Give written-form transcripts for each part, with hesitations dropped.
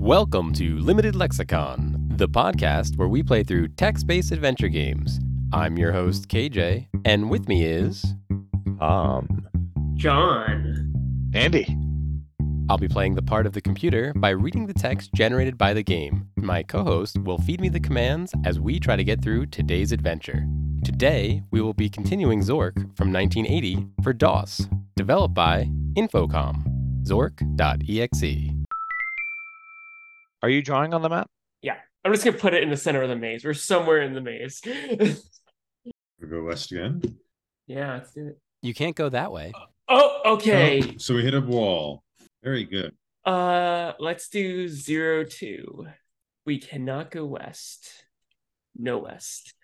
Welcome to Limited Lexicon, the podcast where we play through text-based adventure games. I'm your host, KJ, and with me is... John. Andy. I'll be playing the part of the computer by reading the text generated by the game. My co-host will feed me the commands as we try to get through today's adventure. Today, we will be continuing Zork from 1980 for DOS, developed by Infocom, Zork.exe. Are you drawing on the map? Yeah, I'm just gonna put it in the center of the maze. We're somewhere in the maze. We go west again. Yeah, let's do it. You can't go that way. Oh, okay. Oh, so we hit a wall. Very good. Let's do 0-2. We cannot go west. No west.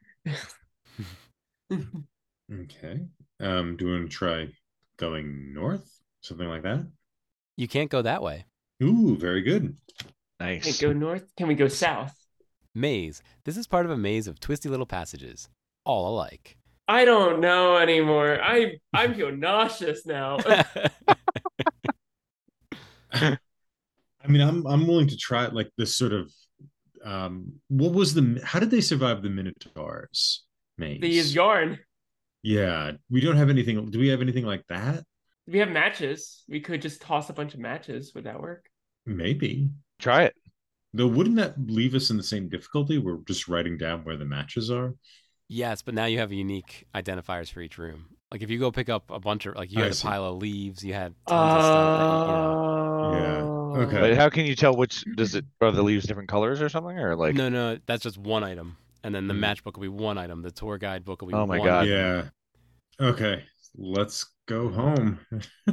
Okay. Do you want to try going north? Something like that? You can't go that way. Ooh, very good. Can't Nice. go north. Can we go south? Maze. This is part of a maze of twisty little passages, all alike. I don't know anymore. I feel nauseous now. I mean, I'm willing to try it like this sort of what was how did they survive the Minotaurs maze? They use yarn. Yeah. We don't have anything. Do we have anything like that? We have matches. We could just toss a bunch of matches. Would that work? Maybe. Try it. Though wouldn't that leave us in the same difficulty? We're just writing down where the matches are. Yes, but now you have unique identifiers for each room. Like if you go pick up a bunch of, like you I had a see. pile of leaves, you had tons of stuff that, Yeah. Okay. But how can you tell are the leaves different colors or something? Or like, No, that's just one item. And then the Hmm. matchbook will be one item. The tour guide book will be Oh my one God. item. Yeah. Okay. Let's go home.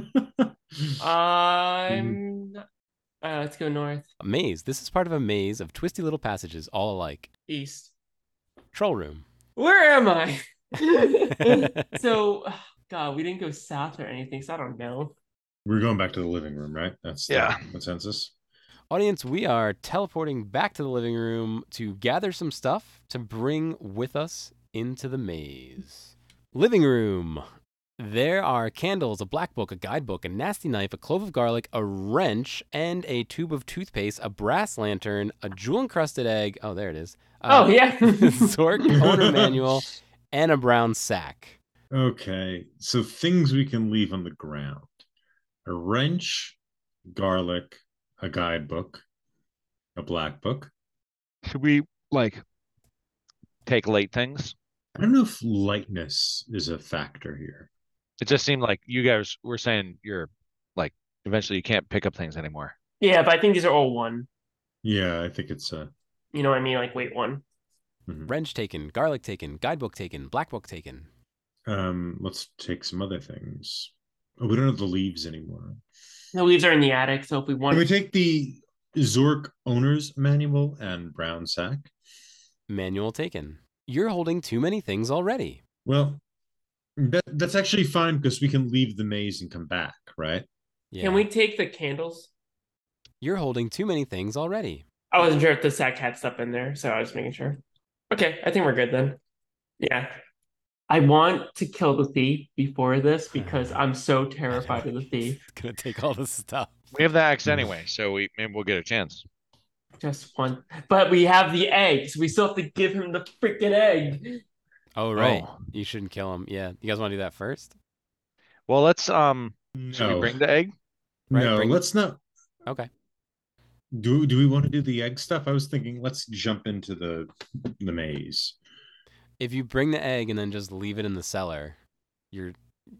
Let's go north. A maze. This is part of a maze of twisty little passages, all alike. East. Troll room. Where am I? So, God, we didn't go south or anything, so I don't know. We're going back to the living room, right? That's Yeah. the consensus. Audience, we are teleporting back to the living room to gather some stuff to bring with us into the maze. Living room. There are candles, a black book, a guidebook, a nasty knife, a clove of garlic, a wrench, and a tube of toothpaste, a brass lantern, a jewel-encrusted egg. Oh, there it is. Oh, yeah. Zork owner manual, and a brown sack. Okay. So things we can leave on the ground. A wrench, garlic, a guidebook, a black book. should we like take late things? I don't know if lightness is a factor here. It just seemed like you guys were saying you're like eventually you can't pick up things anymore. Yeah, but I think these are all one. Yeah, I think it's You know what I mean? Like, weight one. Wrench taken, garlic taken, guidebook taken, black book taken. let's take some other things. Oh, we don't have the leaves anymore. The leaves are in the attic, so if we Can want... we take the Zork owner's manual and brown sack? Manual taken. You're holding too many things already. Well, that's actually fine because we can leave the maze and come back, right? Yeah. Can we take the candles? You're holding too many things already. I wasn't sure if the sack had stuff in there, so I was making sure. Okay, I think we're good then. Yeah. I want to kill the thief before this because I'm so terrified of the thief. It's gonna take all this stuff. We have the axe anyway, so maybe we'll get a chance. Just one. But we have the eggs. We still have to give him the freaking egg. Oh right. Oh. You shouldn't kill him. Yeah. You guys want to do that first? Well, let's No, should we bring the egg? Right, no, bring- let's not. Okay. Do we want to do the egg stuff? I was thinking let's jump into the maze. If you bring the egg and then just leave it in the cellar, you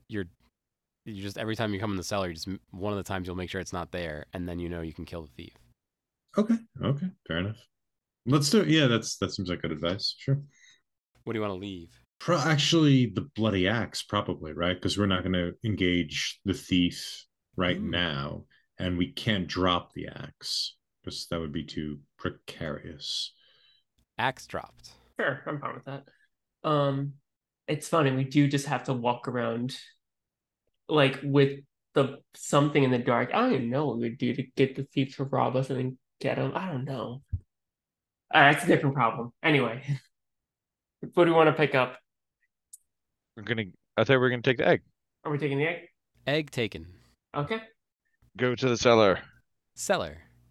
just every time you come in the cellar, one of the times you'll make sure it's not there, and then you know you can kill the thief. Okay, fair enough. Let's do it. Yeah, that seems like good advice. Sure. What do you want to leave? Actually, the bloody axe, probably, right? Because we're not going to engage the thief right Ooh. now, and we can't drop the axe because that would be too precarious. Axe dropped. Sure, I'm fine with that. It's funny, we do just have to walk around like with the something in the dark. I don't even know what we would do to get the thief to rob us and then get him. I don't know. That's a different problem. Anyway, what do we want to pick up? I thought we were gonna take the egg. Are we taking the egg? Egg taken. Okay. Go to the cellar. Cellar.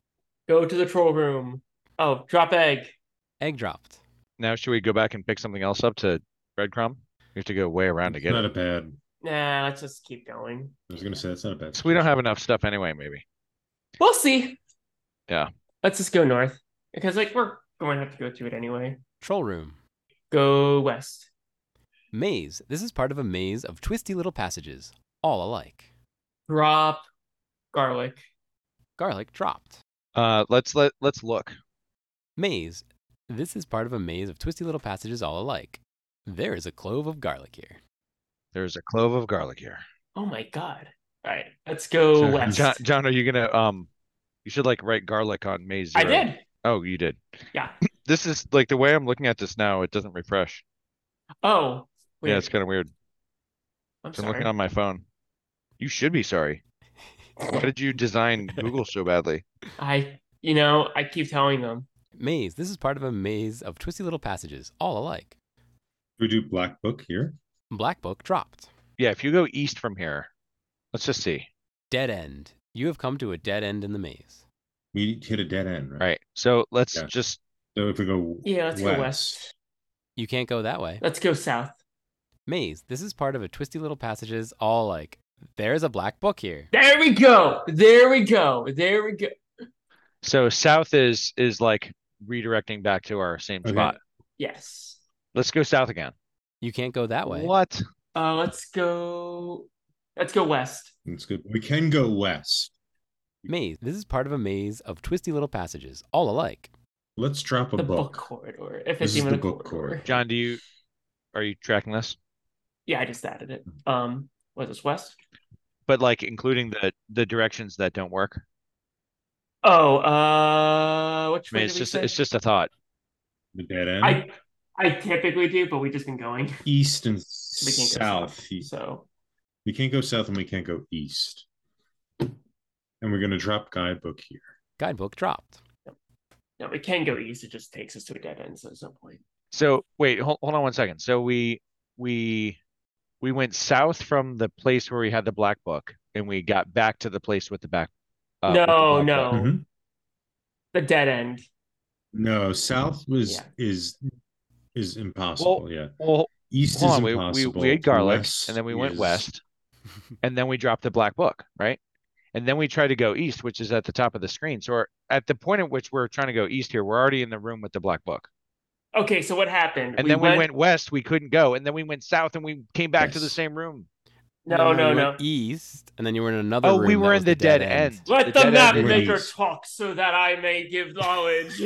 Go to the troll room. Oh, drop egg. Egg dropped. Now, should we go back and pick something else up to breadcrumb? We have to go way around to It's get not it. a bad. Nah, let's just keep going. I was gonna say that's not a bad. So we don't have enough stuff anyway, maybe. We'll see. Yeah. Let's just go north. Because like we're going to have to go through it anyway. Troll room. Go west. Maze. This is part of a maze of twisty little passages, all alike. Drop garlic. Garlic dropped. Let's look. Maze. This is part of a maze of twisty little passages all alike. There is a clove of garlic here. There's a clove of garlic here. Oh my god. All right, let's go So, west. John, are you gonna you should like write garlic on maze I 0. did. Oh, you did. Yeah. This is like the way I'm looking at this now, it doesn't refresh. Oh, Yeah, weird. it's kind of weird. I'm So I'm looking sorry. on my phone. You should be sorry. Why did you design Google so badly? I keep telling them. Maze. This is part of a maze of twisty little passages, all alike. We do Black Book here. Black book dropped. Yeah, if you go east from here, let's just see. Dead end. You have come to a dead end in the maze. We hit a dead end, right? Right. So let's Yeah. just So if we go Yeah, let's go west. You can't go that way. Let's go south. Maze. This is part of a twisty little passages, all alike. There's a black book here. There we go. There we go. There we go. so south is like redirecting back to our same Okay. spot. Yes. Let's go south again. You can't go that way. What? Let's go west. That's good. We can go west. Maze. This is part of a maze of twisty little passages, all alike. Let's drop a The book book. corridor. If This it's is even the a book corridor. corridor. John, are you tracking this? Yeah, I just added it. Was this west? But like including the directions that don't work. Oh, which I mean, way it's did we just say? it's just a thought. The dead end. I typically do, but we just been going. East and We can't go south. So We can't go south and we can't go east. And we're gonna drop guidebook here. Guidebook dropped. no, we can go east. It just takes us to a dead end, so there's no point. So wait, hold on 1 second. So we went south from the place where we had the black book, and we got back to the place with the back. with the No, black no. book. Mhm. The dead end. No, south Yeah. is impossible. Yeah. Well, East hold is on. impossible. We ate garlic, West and then we went is- west, and then we dropped the black book, right? And then we tried to go east, which is at the top of the screen. So at the point at which we're trying to go east here, we're already in the room with the black book. Okay, so what happened? And then we went west, we couldn't go, and then we went south, and we came back to the Yes. same room. No, you no. went east, and then you were in another Oh, room. we that were was in the dead end. Let The the dead map end is- maker East. talk so that I may give knowledge.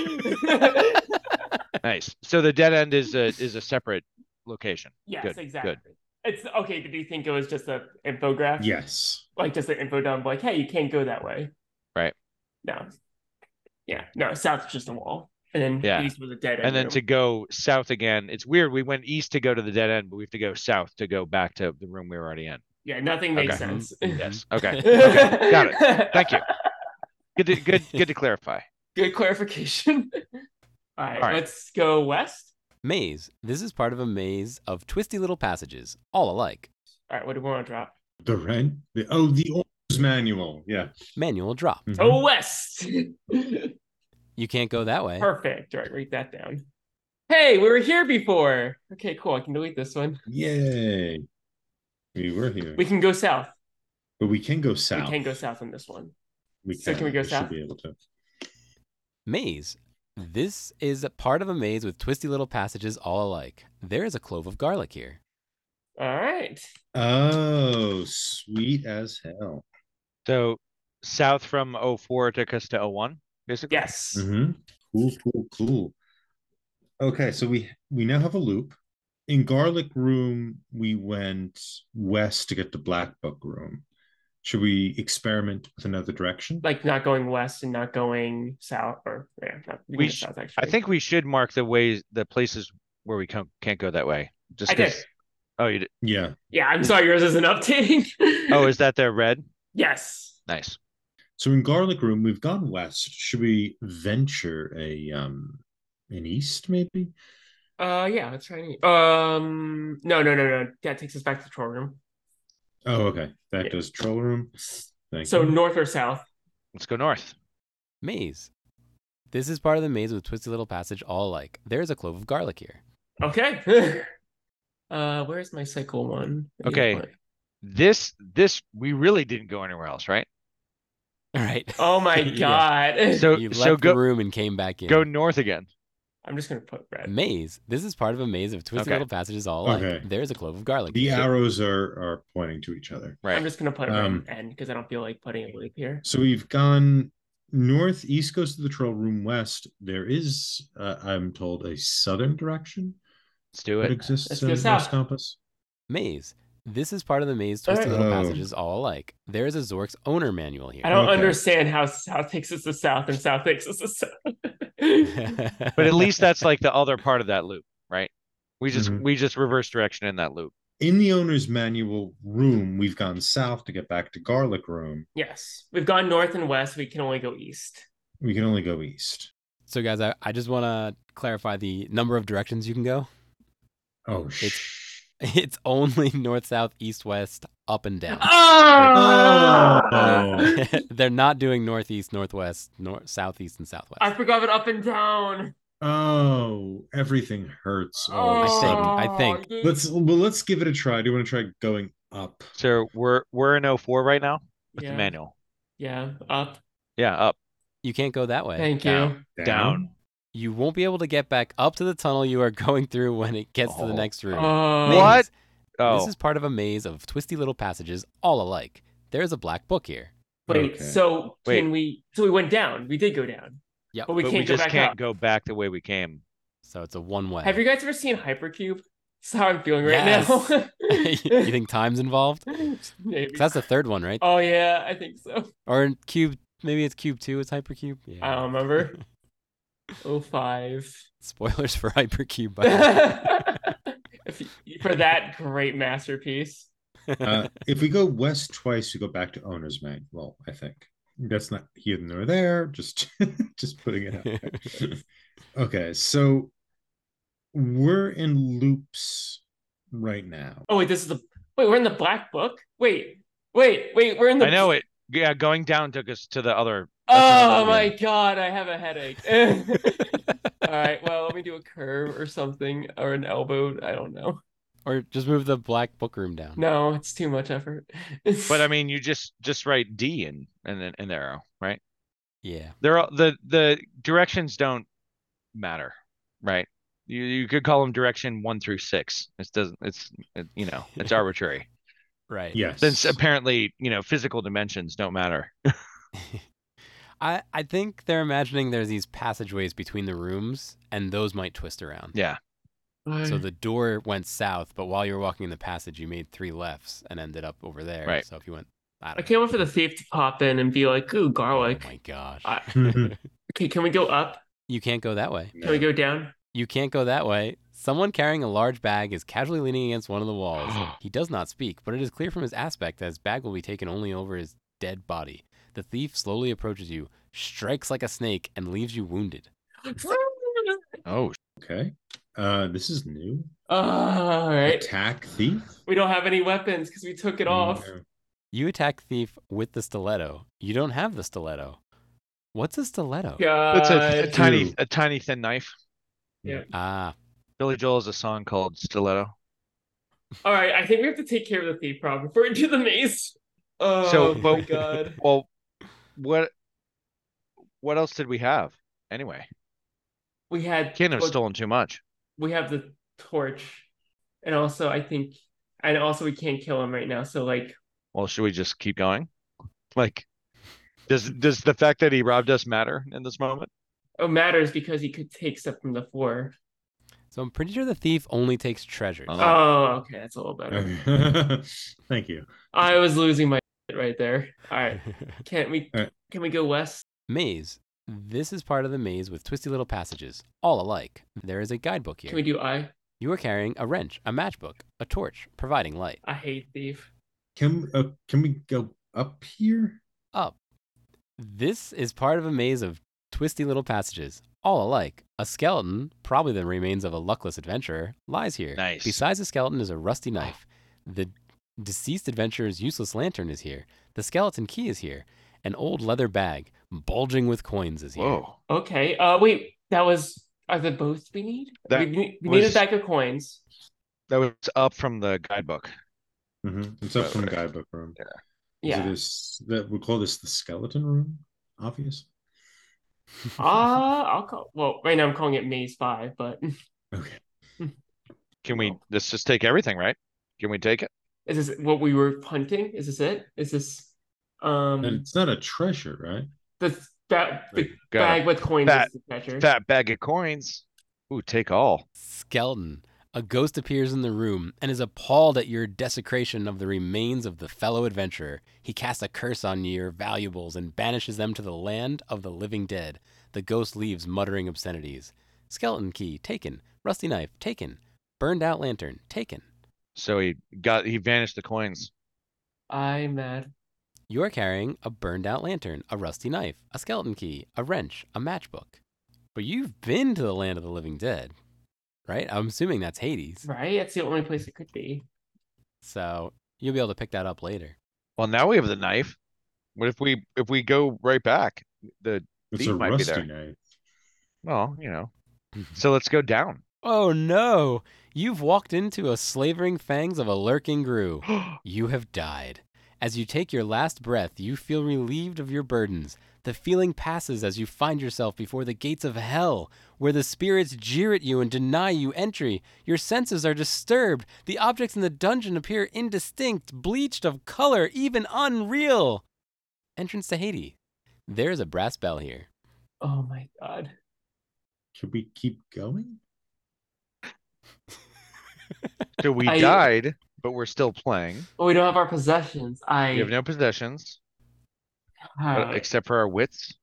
Nice. So the dead end is a separate location. Yes, Good, exactly. good. It's okay. Did you think it was just an infograph? Yes. Like just an info dump, like, hey, you can't go that way. Right. No. Yeah. No, south is just a wall. And then Yeah. east was a dead end. And then room. to go south again, it's weird. We went east to go to the dead end, but we have to go south to go back to the room we were already in. Yeah, nothing makes Okay. sense. Yes. Okay. Okay. Got it. Thank you. Good to clarify. Good clarification. All right, All right. let's go west. Maze. This is part of a maze of twisty little passages, all alike. All right, what do we want to drop? The rent. The owner's manual. Yeah. Manual dropped. Mhm. Oh, west. You can't go that way. Perfect. All right, write that down. Hey, we were here before. Okay, cool. I can delete this one. Yay. We were here. We can go south. But we can go south. We can go south on this one. We So can we go should south? be able to. Maze. This is a part of a maze with twisty little passages all alike. There is a clove of garlic here. All right. Oh, sweet as hell. So south from 04 took us to 01, basically. Yes. Mm-hmm. Cool. Okay, so we now have a loop. In Garlic Room, we went west to get to Black Book Room. Should we experiment with another direction? Like not going west and not going south, or yeah, not we We can go sh- south actually. I think we should mark the places where we can't go that way. Just I did. 'cause- Oh, you did. Yeah. Yeah, I'm sorry, yours isn't updating. Oh, is that the red? Yes. Nice. So in Garlic Room, we've gone west. Should we venture an east, maybe? Yeah, let's try any. No. That takes us back to the troll room. Oh, okay. That Yeah. does Troll Room. Thank So you. north or south? Let's go north. Maze. This is part of the maze with twisty little passage all alike. There's a clove of garlic here. Okay. Where's my cycle one? Okay. This we really didn't go anywhere else, right? All right. Oh my Yeah. god. So You left so the go room and came back in. go north again. I'm just gonna put red. Maze. This is part of a maze of twisty Okay. little passages all alike. Okay. There's a clove of garlic. The here. arrows are pointing to each other. Right. I'm just gonna put a red Um, N because I don't feel like putting a loop here. So we've gone north, east goes to the troll room, west. There is, I'm told, a southern direction Let's do that it. exists Let's in go this south. compass. Maze. This is part of the maze twisty Alright. little Oh. passages all alike. There is a Zork's owner manual here. I don't Okay. understand how south takes us to south and south takes us to south. But at least that's like the other part of that loop, right? We just Mhm. we just reverse direction in that loop. In the owner's manual room, we've gone south to get back to garlic room. Yes, we've gone north and west. We can only go east. We can only go east. So, guys, I just want to clarify the number of directions you can go. Oh, It's only north, south, east, west, up and down. Oh. They're not doing northeast, northwest, southeast, and southwest. I forgot about up and down. Oh, everything hurts. All of a I sudden. think. Let's give it a try. Do you want to try going up? So we're in 04 right now with Yeah. the manual. Yeah, up. Yeah, up, You can't go that way. Thank you. down, down. You won't be able to get back up to the tunnel you are going through when it gets to the Oh. next room. Oh, What? Maze. Oh, This is part of a maze of twisty little passages all alike. There's a black book here. Wait, Okay. so Wait. can we? So we went down. We did go down, Yep. but we but can't we go just back can't up. go back the way we came. So it's a one-way. Have you guys ever seen Hypercube? That's how I'm feeling right Yes. now. You think time's involved? 'Cause Maybe. that's the third one, right? Oh yeah, I think so. Or in cube, maybe it's cube 2, it's hypercube. Yeah. I don't remember. 05. Spoilers for hypercube. By the way. For that great masterpiece. If we go west twice, we go back to owner's manual. I think that's not here nor there. Just putting it out there. Okay, so we're in loops right now. Oh wait, this is the wait. We're in the black book. Wait. We're in the. I know it. Yeah, going down took us to the other. Oh my god, I have a headache. All right, well, let me do a curve or something, or an elbow. I don't know. Or just move the black book room down. No, it's too much effort. But I mean, you just write D and then an arrow, right? Yeah. They're all, the directions don't matter, right? You could call them direction 1 through 6. It's arbitrary. Right. Yes. Since apparently, physical dimensions don't matter. I think they're imagining there's these passageways between the rooms, and those might twist around. Yeah. So the door went south, but while you were walking in the passage, you made 3 lefts and ended up over there. Right. So if you went, I I don't can't wait for the thief to pop in and be like, "Ooh, know. garlic." Oh my gosh. Okay, can we go up? You can't go that way. Can we go down? You can't go that way. Someone carrying a large bag is casually leaning against one of the walls. He does not speak, but it is clear from his aspect that his bag will be taken only over his dead body. The thief slowly approaches you, strikes like a snake, and leaves you wounded. Oh, Okay. This is new. All right. Attack thief. We don't have any weapons because we took it off. No. You attack thief with the stiletto. You don't have the stiletto. What's a stiletto? it's a God. tiny thin knife. Ah, Billy Joel has a song called Stiletto. All right, I think we have to take care of the thief problem before we do the maze. Oh So, my but- god. Well, what else did we have anyway? We had Can't have stolen too much. we have the torch. And also we can't kill him right now. So like Well, should we just keep going? Like, does the fact that he robbed us matter in this moment? it matters because he could take stuff from the floor. so I'm pretty sure the thief only takes treasures. Oh. Oh, okay, that's a little better. Thank you. I was losing my right there. All right. Can we All right. can we go west? Maze. This is part of the maze with twisty little passages, all alike. There is a guidebook Can we here. do I? You are carrying a wrench, a matchbook, a torch, providing light. I hate thief. Can we go up here? Up. This is part of a maze of twisty little passages, all alike. A skeleton, probably the remains of a luckless adventurer, lies here. Nice. Besides the skeleton is a rusty knife. The deceased adventurer's useless lantern is here. The skeleton key is here. An old leather bag, bulging with coins, is here. Whoa. Okay. Wait. Are the both we need? That We need a was- bag of coins. That was up from the guidebook. It's up from Right. guidebook room. Yeah. We'll call this the skeleton room. Obvious. I'll call. Well, right now I'm calling it Maze 5, but Okay. Can we? Well. Let's just take everything, right? Can we take it? is this what we were hunting? Is this it? Is this And it's not a treasure, right? the Got bag with coins fat- is the treasure? Fat bag of coins. Ooh, take all. Skeleton. A ghost appears in the room and is appalled at your desecration of the remains of the fellow adventurer. He casts a curse on your valuables and banishes them to the land of the living dead. The ghost leaves muttering obscenities. Skeleton key, taken. Rusty knife, taken. Burned out lantern, taken. So he vanished the coins. I'm mad. You are carrying a burned out lantern, a rusty knife, a skeleton key, a wrench, a matchbook. But you've been to the land of the living dead, right? I'm assuming that's Hades. Right? That's the only place it could be. So you'll be able to pick that up later. Well, now we have the knife. What if we go right back? The It's thief a might be rusty there. knife. Well, So let's go down. Oh no! You've walked into a slavering fangs of a lurking Gru. You have died. As you take your last breath, you feel relieved of your burdens. The feeling passes as you find yourself before the gates of hell, where the spirits jeer at you and deny you entry. Your senses are disturbed. The objects in the dungeon appear indistinct, bleached of color, even unreal. Entrance to Hades. There's a brass bell here. Oh my god. Should we keep going? So we I- died, but we're still playing. Oh, we don't have our possessions. We have no possessions except for our wits.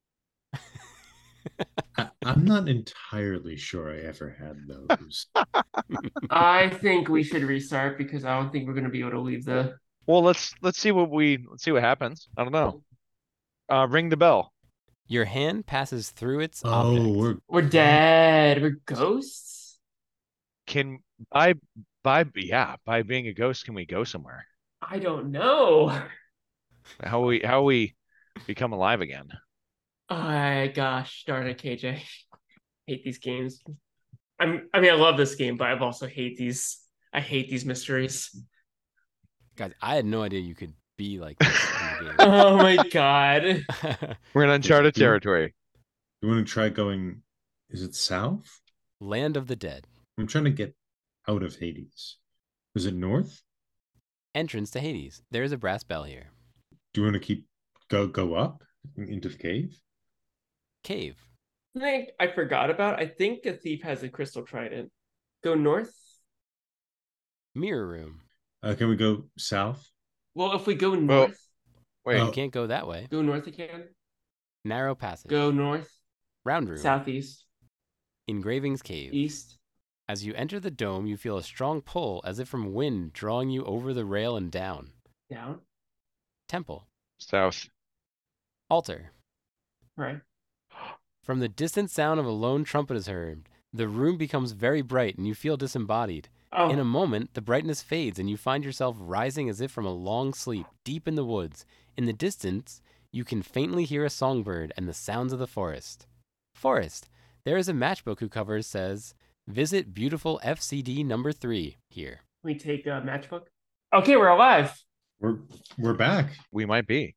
I'm not entirely sure I ever had those. I think we should restart because I don't think we're gonna be able to leave the. Well, let's see what happens. I don't know. Ring the bell. Your hand passes through its Oh, objects. We're dead. We're ghosts. Can by being a ghost, can we go somewhere? I don't know. How we become alive again? Gosh darn it, KJ. Hate these games. I love this game, but I've also hate these. I hate these mysteries. Guys, I had no idea you could be like this in the Oh my god. game. We're in uncharted Yeah. territory. You want to try going? Is it south? Land of the Dead. I'm trying to get out of Hades. Is it north? Entrance to Hades. There is a brass bell here. Do you want to keep go up into the cave? Cave. I think I forgot about. I think a thief has a crystal trident. Go north. Mirror room. Can we go south? Well, if we go north, Wait, You Oh. can't go that way. go north again. Narrow passage. Go north, Round room. southeast, Engravings cave. east. As you enter the dome, you feel a strong pull as if from wind drawing you over the rail and down. Down. Temple. south. Altar. Right. From the distant sound of a lone trumpet is heard. The room becomes very bright and you feel disembodied. Oh, In a moment, the brightness fades and you find yourself rising as if from a long sleep, deep in the woods. In the distance, you can faintly hear a songbird and the sounds of the forest. Forest. There is a matchbook whose cover says, "Visit beautiful FCD number 3 here." we take a matchbook. Okay, we're alive. We're back. We might be.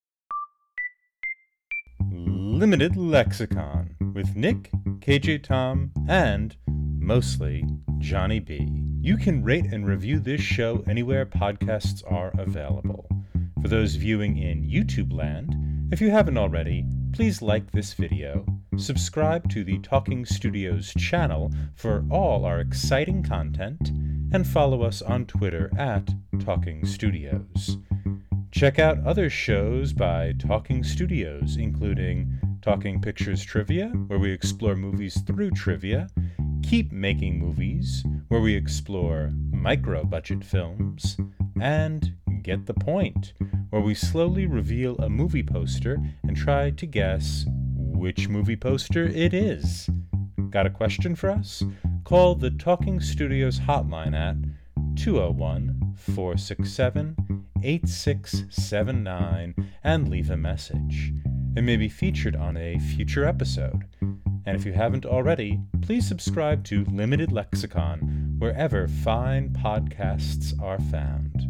Limited Lexicon with Nick, KJ Tom, and mostly Johnny B. You can rate and review this show anywhere podcasts are available. For those viewing in YouTube land, if you haven't already, please like this video, subscribe to the Talking Studios channel for all our exciting content, and follow us on Twitter at Talking Studios. Check out other shows by Talking Studios, including Talking Pictures Trivia, where we explore movies through trivia, Keep Making Movies, where we explore micro-budget films, and Get the Point, where we slowly reveal a movie poster and try to guess which movie poster it is. Got a question for us? Call the Talking Studios hotline at 201-467-8692. 8679 and leave a message. It may be featured on a future episode. And if you haven't already, please subscribe to Limited Lexicon wherever fine podcasts are found.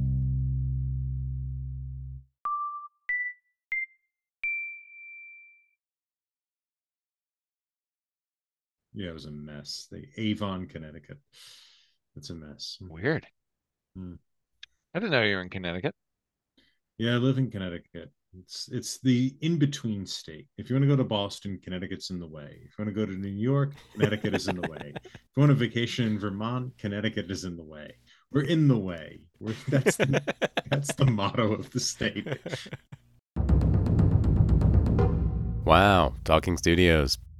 Yeah, it was a mess. Avon, Connecticut. It's a mess. Weird. Hmm. I didn't know you were in Connecticut. Yeah, I live in Connecticut. It's the in-between state. If you want to go to Boston, Connecticut's in the way. If you want to go to New York, Connecticut is in the way. If you want to vacation in Vermont, Connecticut is in the way. We're in the way. That's the motto of the state. Wow, Talking Studios